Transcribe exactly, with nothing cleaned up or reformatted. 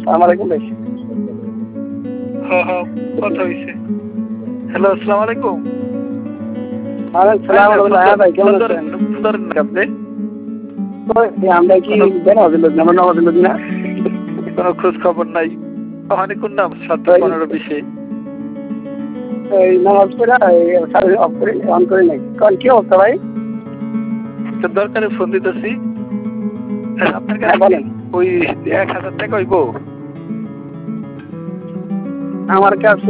আসসালামু আলাইকুম ভাই। হ্যাঁ হ্যাঁ কথা হয়েছে। হ্যালো আসসালামু আলাইকুম। ওয়ালাইকুম সালাম হ্যাঁ ভাই কেমন আছেন? আপনি আমরা কি বেনামাজি লোক না আমরা নামাজি লোক না? কোনো খোঁজ খবর নাই। ওখানে কোন নাম সাতটা পনেরো বিশে এই নামাজ পড়ে সার্ভিস অফ করে অন করে নাই। কারণ কি অবস্থা ভাই? তো দরকারে ফোন দিতেছি। আপনার হ্যাঁ কাছে বলেন। ওই এক হাজার টাকা হইব? আমার কাছে